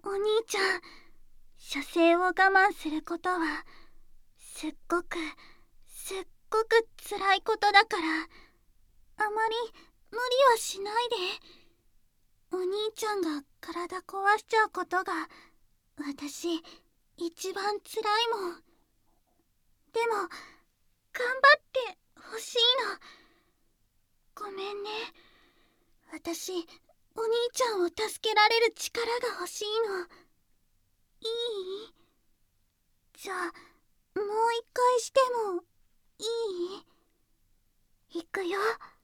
お兄ちゃん、射精を我慢することはすっごく辛いことだから、あまり無理はしないで。お兄ちゃんが体壊しちゃうことが私一番辛いもん。でも頑張ってほしいの。ごめんね。私、お兄ちゃんを助けられる力が欲しいの。いい？じゃあもう一回してもいい？いくよ。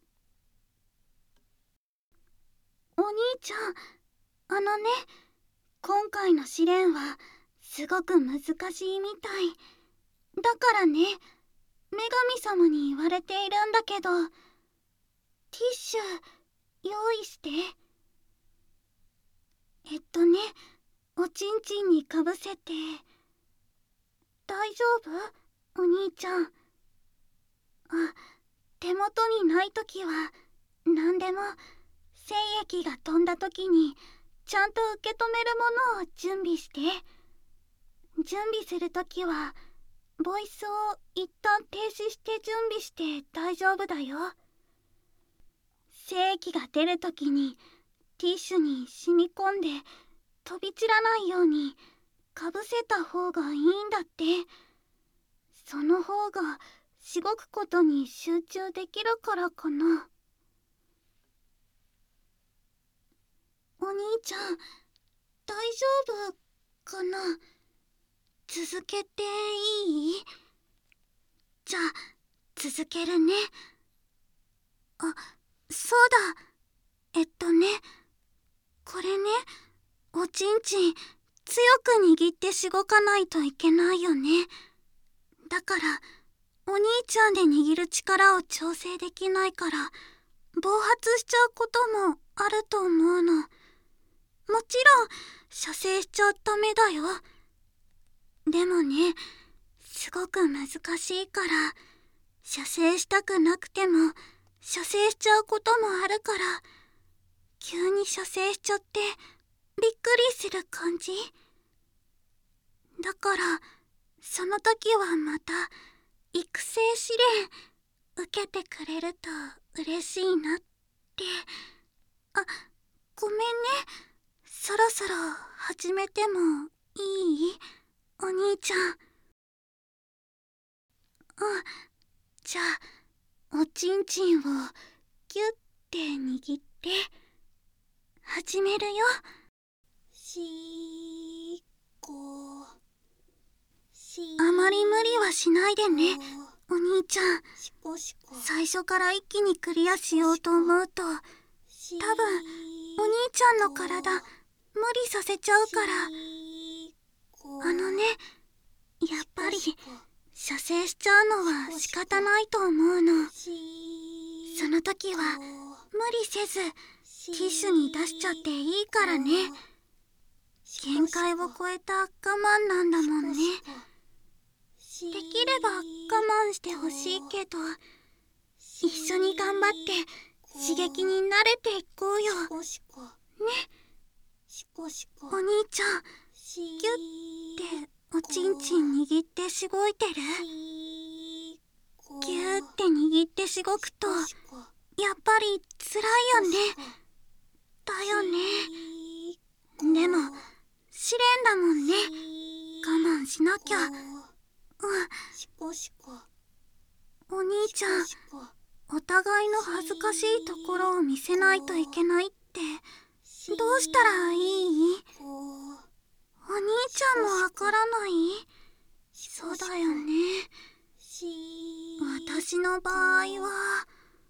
お兄ちゃん、今回の試練はすごく難しいみたい。だからね、女神様に言われているんだけど、ティッシュ用意して。おちんちんにかぶせて。大丈夫？お兄ちゃん。手元にないときは何でも、精液が飛んだときにちゃんと受け止めるものを準備して。準備するときはボイスを一旦停止して準備して大丈夫だよ。精液が出るときにティッシュに染み込んで飛び散らないようにかぶせた方がいいんだって。その方がしごくことに集中できるからかな。お兄ちゃん、大丈夫かな？続けていい？じゃあ続けるね。そうだ。これね、おちんちん強く握ってしごかないといけないよね。だからお兄ちゃんで握る力を調整できないから暴発しちゃうこともあると思うの。もちろん射精しちゃダメだよ。でもね、すごく難しいから、射精したくなくても射精しちゃうこともあるから、急に射精しちゃってびっくりする感じ。だからその時はまた育成試練受けてくれると嬉しいなって。ごめんね。そろそろ始めてもいい？お兄ちゃん。じゃあおちんちんをギュッて握って始めるよ。あまり無理はしないでね、お兄ちゃん。最初から一気にクリアしようと思うと、多分お兄ちゃんの体無理させちゃうから。やっぱり射精しちゃうのは仕方ないと思うの。その時は無理せずティッシュに出しちゃっていいからね。限界を超えた我慢なんだもんね。できれば我慢してほしいけど、一緒に頑張って刺激に慣れていこうよ。ね。お兄ちゃん、ギュッておちんちん握ってしごいてる？ギューって握ってしごくとやっぱり辛いよね。だよね。でも試練だもんね。我慢しなきゃ。お兄ちゃん、お互いの恥ずかしいところを見せないといけないってどうしたらいい？お兄ちゃんもわからない？そうだよね。私の場合は、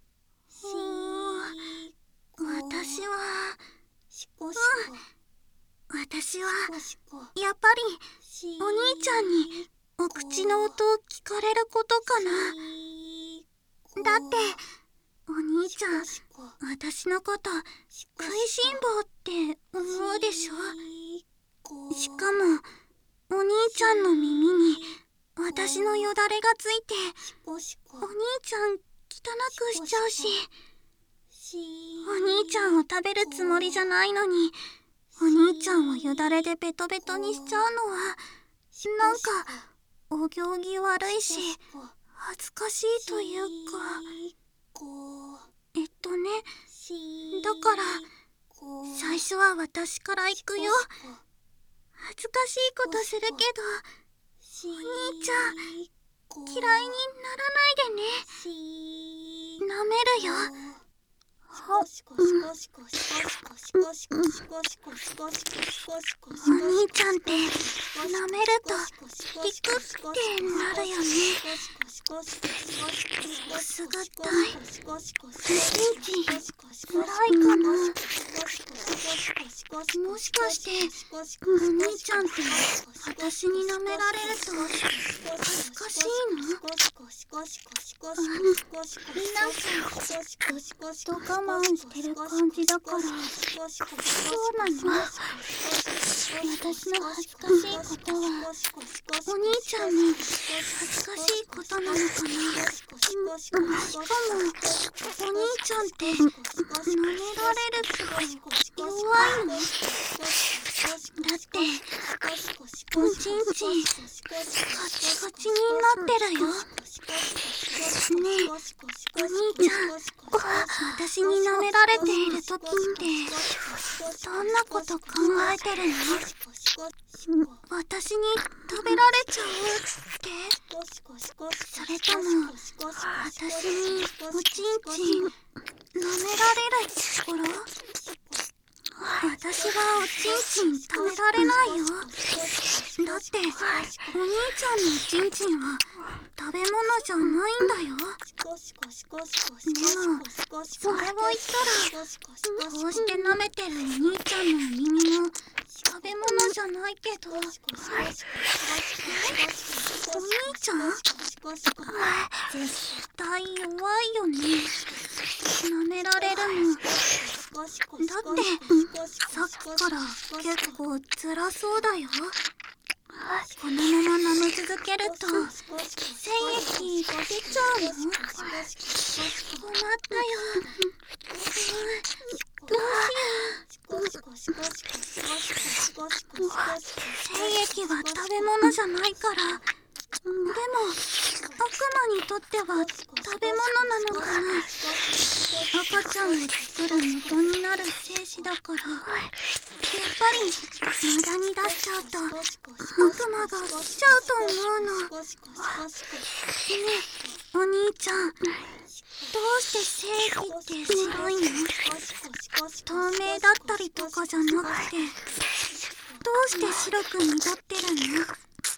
私はやっぱりお兄ちゃんにお口の音を聞かれることかな。だってお兄ちゃん、私のこと食いしん坊って思うでしょ。しかもお兄ちゃんの耳に私のよだれがついてお兄ちゃん汚くしちゃうし。お兄ちゃんを食べるつもりじゃないのにお兄ちゃんを汚よだれでベトベトにしちゃうのはなんかお行儀悪いし恥ずかしいというか、だから最初は私から行くよ。恥ずかしいことするけどお兄ちゃん嫌いにならないでね。舐めるよ。お兄ちゃんって舐めるとピクってなるよね。くすぐったい。おちんちん辛いかな。もしかしてお兄ちゃんって私に舐められると恥ずかしいの？皆さんずっと我慢してる感じだから。そうなの？私の恥ずかしいことはお兄ちゃんの恥ずかしいことなのかな。しかもお兄ちゃんって舐められると弱いの？だっておちんちんカチカチになってるよ。ねえお兄ちゃん、私に舐められている時ってどんなこと考えてるの？私に食べられちゃうって？それとも私におちんちん舐められるところ？私はおちんちん食べられないよ。だってお兄ちゃんのおちんちんは食べ物じゃないんだよ。でもそれを言ったらこうして舐めてるお兄ちゃんの耳も食べ物じゃないけど。お兄ちゃん？絶対弱いよね。舐められるの。だってさっきから結構辛そうだよ。このまま舐め続けると精液出ちゃうの？困ったよ。どうしよう。精液は食べ物じゃないから。でも悪魔にとっては食べ物なのかな。赤ちゃんを作る元になる精子だから。やっぱり無駄に出しちゃうと悪魔が来ちゃうと思うの。ねえお兄ちゃん、どうして精液って白いの？透明だったりとかじゃなくてどうして白く濁ってるの？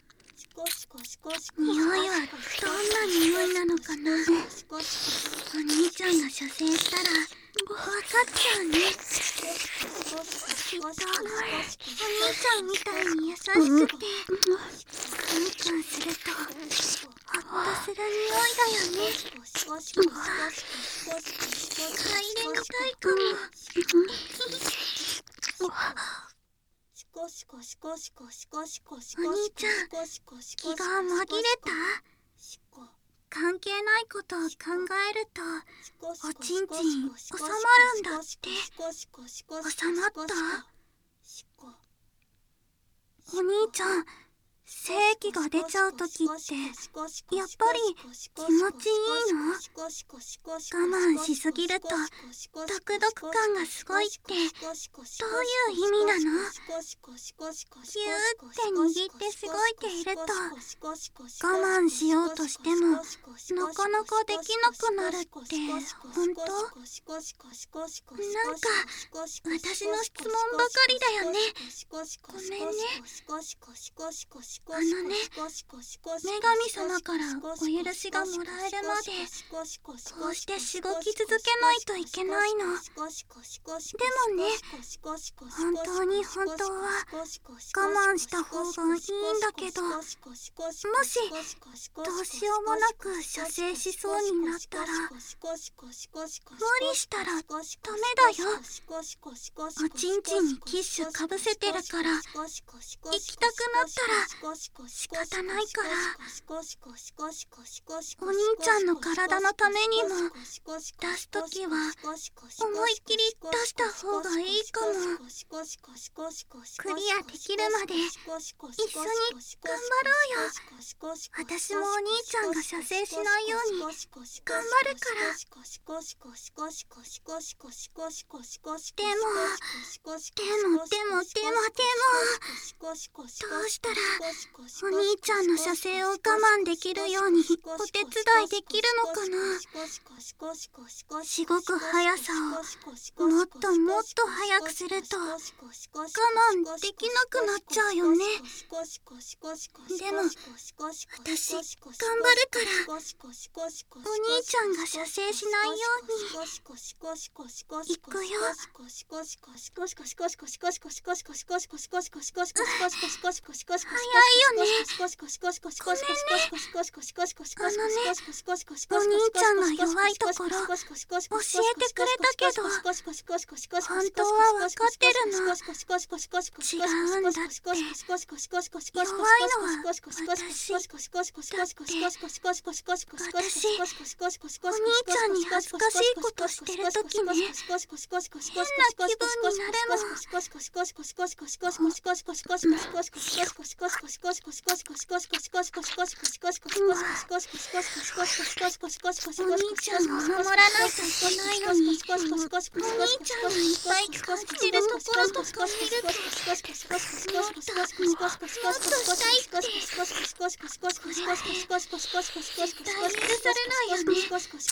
匂いはどんな匂いなのかな。お兄ちゃんが射精したら分かっちゃうね。きっとお兄ちゃんみたいに優しくてクンクンするとホッとする匂いだよね。嗅いでみたいかも。お兄ちゃん、気が紛れた？関係ないことを考えるとおちんちん収まるんだって。収まった？お兄ちゃん、精液が出ちゃうときってやっぱり気持ちいいの？我慢しすぎると毒々感がすごいってどういう意味なの？ギューって握ってしごいていると我慢しようとしてもなかなかできなくなるって本当？なんか私の質問ばかりだよね。ごめんね。女神様からお許しがもらえるまでこうしてしごき続けないといけないの。でもね、本当に本当は我慢した方がいいんだけど、もしどうしようもなく射精しそうになったら無理したらダメだよ。おちんちんにティッシュかぶせてるから行きたくなったら仕方ないから、お兄ちゃんの体のためにも出すときは思いっきり出した方がいいかも。クリアできるまで一緒に頑張ろうよ。私もお兄ちゃんが射精しないように頑張るから。どうしたらお兄ちゃんの射精を我慢できるようにお手伝いできるのかな。しごく速さをもっともっと速くすると我慢できなくなっちゃうよね。でも私頑張るから、お兄ちゃんが射精しないように。いくよ。早いよね。ごめんね。お兄ちゃんが弱いところ教えてくれたけど、本当は分かってるの。違うんだって。弱いのは私。お兄ちゃんに恥ずかしいことしてるときね、変な気分になるもん。お兄ちゃんを守らないといけないのに、お兄ちゃんがいっぱい感じてるところとか見ると、もっとしたいって。絶対許されないよね。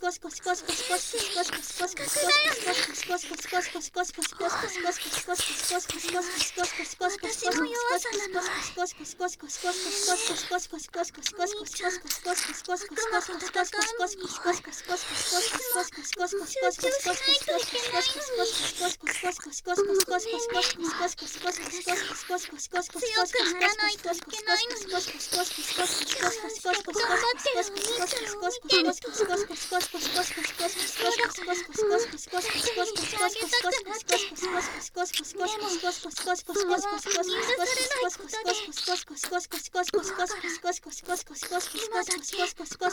失格だよね。私の弱さなのは、お兄ちゃん悪魔と戦うのに集中しないといけないのに。ごめんね。強くならないといけないのに、頑張ってるお兄ちゃんを見てると、そうだ、助けてあげたくなって。でもそれは許されないことで、今だけは許して。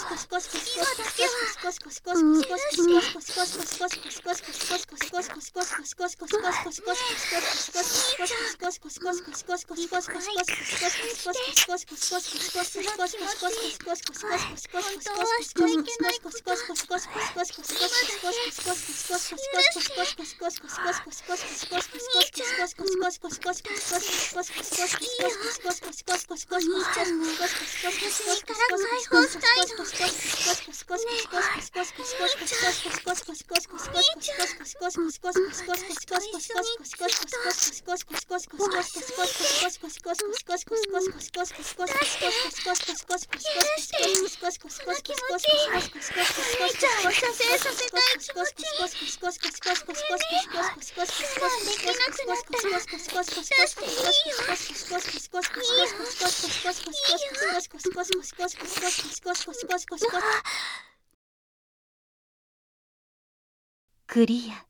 クリア。